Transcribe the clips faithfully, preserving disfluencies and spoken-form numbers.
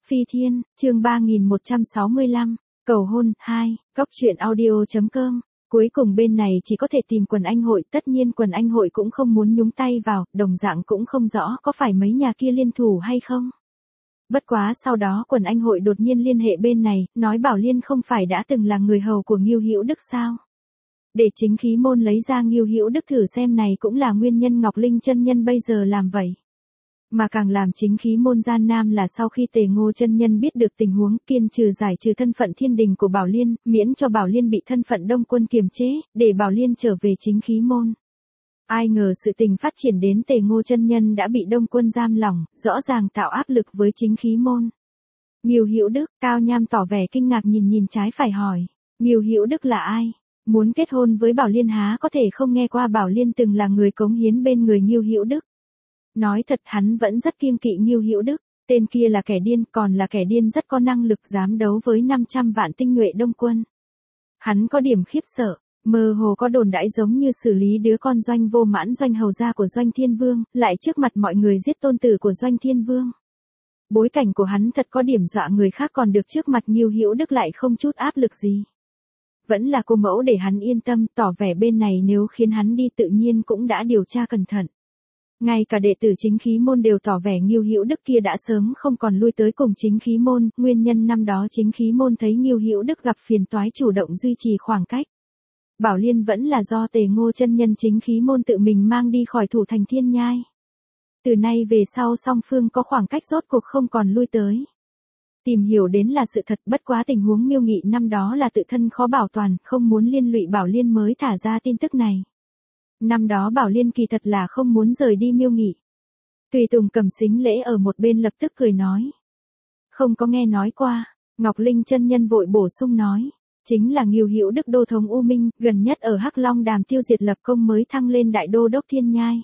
Phi Thiên, chương ba nghìn một trăm sáu mươi lăm, cầu hôn, hai, góc truyện audio chấm com. Cuối cùng bên này chỉ có thể tìm quần anh hội, tất nhiên quần anh hội cũng không muốn nhúng tay vào, đồng dạng cũng không rõ có phải mấy nhà kia liên thủ hay không. Bất quá sau đó quần anh hội đột nhiên liên hệ bên này, nói Bảo Liên không phải đã từng là người hầu của Ngưu Hữu Đức sao? Để chính khí môn lấy ra Ngưu Hữu Đức thử xem này cũng là nguyên nhân Ngọc Linh chân nhân bây giờ làm vậy. Mà càng làm chính khí môn gian nam là sau khi Tề Ngô chân nhân biết được tình huống, kiên trừ giải trừ thân phận thiên đình của Bảo Liên, miễn cho Bảo Liên bị thân phận Đông Quân kiềm chế, để Bảo Liên trở về chính khí môn. Ai ngờ sự tình phát triển đến Tề Ngô chân nhân đã bị Đông Quân giam lỏng, rõ ràng tạo áp lực với chính khí môn. Ngưu Hữu Đức, Cao Nham tỏ vẻ kinh ngạc nhìn nhìn trái phải hỏi, Ngưu Hữu Đức là ai? Muốn kết hôn với Bảo Liên há có thể không nghe qua Bảo Liên từng là người cống hiến bên người Ngưu Hữu Đức. Nói thật hắn vẫn rất kiêng kỵ Ngưu Hữu Đức, tên kia là kẻ điên, còn là kẻ điên rất có năng lực dám đấu với năm trăm vạn tinh nhuệ Đông Quân. Hắn có điểm khiếp sợ, mơ hồ có đồn đãi giống như xử lý đứa con Doanh Vô Mãn Doanh hầu gia của Doanh Thiên Vương, lại trước mặt mọi người giết tôn tử của Doanh Thiên Vương. Bối cảnh của hắn thật có điểm dọa người khác, còn được trước mặt Ngưu Hữu Đức lại không chút áp lực gì. Vẫn là cô mẫu để hắn yên tâm, tỏ vẻ bên này nếu khiến hắn đi tự nhiên cũng đã điều tra cẩn thận. Ngay cả đệ tử chính khí môn đều tỏ vẻ Ngưu Hữu Đức kia đã sớm không còn lui tới cùng chính khí môn, nguyên nhân năm đó chính khí môn thấy Ngưu Hữu Đức gặp phiền toái chủ động duy trì khoảng cách. Bảo Liên vẫn là do Tề Ngô chân nhân chính khí môn tự mình mang đi khỏi thủ thành Thiên Nhai. Từ nay về sau song phương có khoảng cách rốt cuộc không còn lui tới. Tìm hiểu đến là sự thật, bất quá tình huống Miêu Nghị năm đó là tự thân khó bảo toàn, không muốn liên lụy Bảo Liên mới thả ra tin tức này. Năm đó Bảo Liên kỳ thật là không muốn rời đi Miêu Nghị. Tùy Tùng cầm xính lễ ở một bên lập tức cười nói. Không có nghe nói qua, Ngọc Linh chân nhân vội bổ sung nói. Chính là Ngưu Hữu Đức đô thống U Minh, gần nhất ở Hắc Long Đàm tiêu diệt lập công mới thăng lên đại đô đốc Thiên Nhai.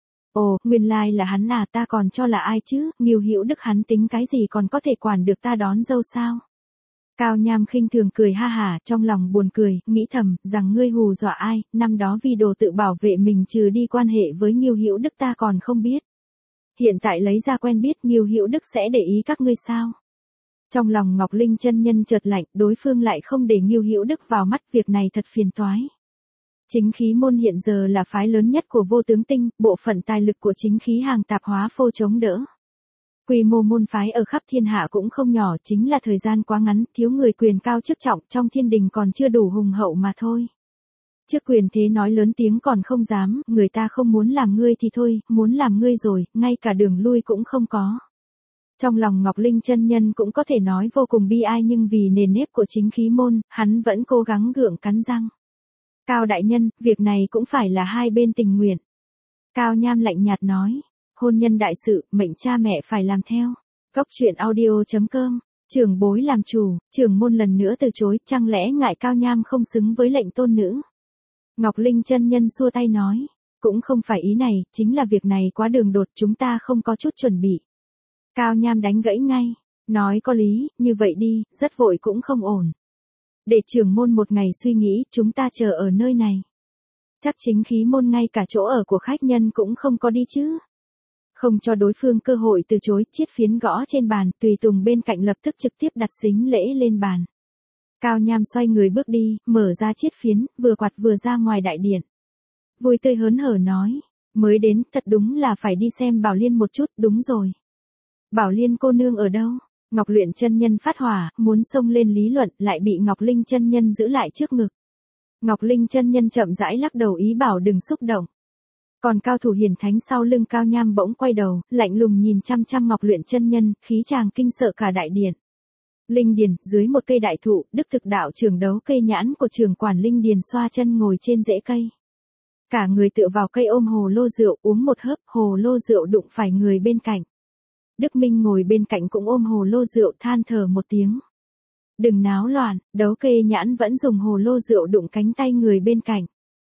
Ồ, nguyên lai là hắn à, ta còn cho là ai chứ, Ngưu Hữu Đức hắn tính cái gì còn có thể quản được ta đón dâu sao? Cao Nham khinh thường cười ha hả, trong lòng buồn cười, nghĩ thầm, rằng ngươi hù dọa ai, năm đó vì đồ tự bảo vệ mình trừ đi quan hệ với Ngưu Hữu Đức ta còn không biết. Hiện tại lấy ra quen biết Ngưu Hữu Đức sẽ để ý các ngươi sao? Trong lòng Ngọc Linh chân nhân chợt lạnh, đối phương lại không để Ngưu Hữu Đức vào mắt, việc này thật phiền toái. Chính khí môn hiện giờ là phái lớn nhất của Vô Tướng Tinh, bộ phận tài lực của chính khí hàng tạp hóa phô chống đỡ. Quy mô môn phái ở khắp thiên hạ cũng không nhỏ, chính là thời gian quá ngắn, thiếu người quyền cao chức trọng trong thiên đình còn chưa đủ hùng hậu mà thôi. Trước quyền thế nói lớn tiếng còn không dám, người ta không muốn làm ngươi thì thôi, muốn làm ngươi rồi, ngay cả đường lui cũng không có. Trong lòng Ngọc Linh chân nhân cũng có thể nói vô cùng bi ai, nhưng vì nền nếp của chính khí môn, hắn vẫn cố gắng gượng cắn răng. Cao đại nhân, việc này cũng phải là hai bên tình nguyện. Cao Nham lạnh nhạt nói. Hôn nhân đại sự, mệnh cha mẹ phải làm theo. Góc truyện audio chấm com. Trưởng bối làm chủ, trưởng môn lần nữa từ chối, chẳng lẽ ngại Cao Nham không xứng với lệnh tôn nữ. Ngọc Linh chân nhân xua tay nói. Cũng không phải ý này, chính là việc này quá đường đột, chúng ta không có chút chuẩn bị. Cao Nham đánh gãy ngay. Nói có lý, như vậy đi, rất vội cũng không ổn. Để trưởng môn một ngày suy nghĩ, chúng ta chờ ở nơi này. Chắc chính khí môn ngay cả chỗ ở của khách nhân cũng không có đi chứ. Không cho đối phương cơ hội từ chối, chiết phiến gõ trên bàn, Tùy Tùng bên cạnh lập tức trực tiếp đặt xính lễ lên bàn. Cao Nham xoay người bước đi, mở ra chiết phiến, vừa quạt vừa ra ngoài đại điện. Vui tươi hớn hở nói, mới đến, thật đúng là phải đi xem Bảo Liên một chút, đúng rồi. Bảo Liên cô nương ở đâu? Ngọc Luyện chân nhân phát hỏa, muốn xông lên lý luận, lại bị Ngọc Linh chân nhân giữ lại trước ngực. Ngọc Linh chân nhân chậm rãi lắc đầu ý bảo đừng xúc động. Còn cao thủ hiển thánh sau lưng Cao Nham bỗng quay đầu, lạnh lùng nhìn chăm chăm Ngọc Luyện chân nhân, khí chàng kinh sợ cả đại điện. Linh điền, dưới một cây đại thụ, Đức Thực đạo trưởng đấu cây nhãn của trưởng quản Linh điền xoa chân ngồi trên rễ cây. Cả người tựa vào cây ôm hồ lô rượu, uống một hớp, hồ lô rượu đụng phải người bên cạnh. Đức Minh ngồi bên cạnh cũng ôm hồ lô rượu, than thở một tiếng. Đừng náo loạn, đấu cây nhãn vẫn dùng hồ lô rượu đụng cánh tay người bên cạnh.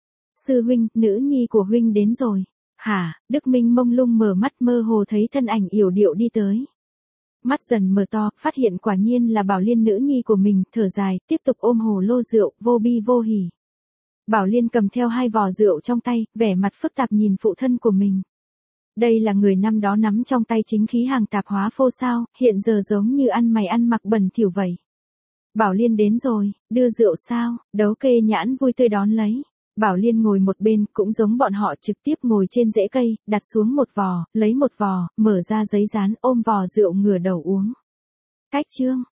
Sư huynh, nữ nhi của huynh đến rồi. Hả? Đức Minh mông lung mở mắt, mơ hồ thấy thân ảnh yểu điệu đi tới. Mắt dần mở to, phát hiện quả nhiên là Bảo Liên nữ nhi của mình, thở dài, tiếp tục ôm hồ lô rượu, vô bi vô hỉ. Bảo Liên cầm theo hai vò rượu trong tay, vẻ mặt phức tạp nhìn phụ thân của mình. Đây là người năm đó nắm trong tay chính khí hàng tạp hóa phô sao, hiện giờ giống như ăn mày ăn mặc bẩn thỉu vậy. Bảo Liên đến rồi, đưa rượu sao, Đấu Kê Nhãn vui tươi đón lấy. Bảo Liên ngồi một bên, cũng giống bọn họ trực tiếp ngồi trên rễ cây, đặt xuống một vò, lấy một vò, mở ra giấy dán ôm vò rượu ngửa đầu uống. Cách chương.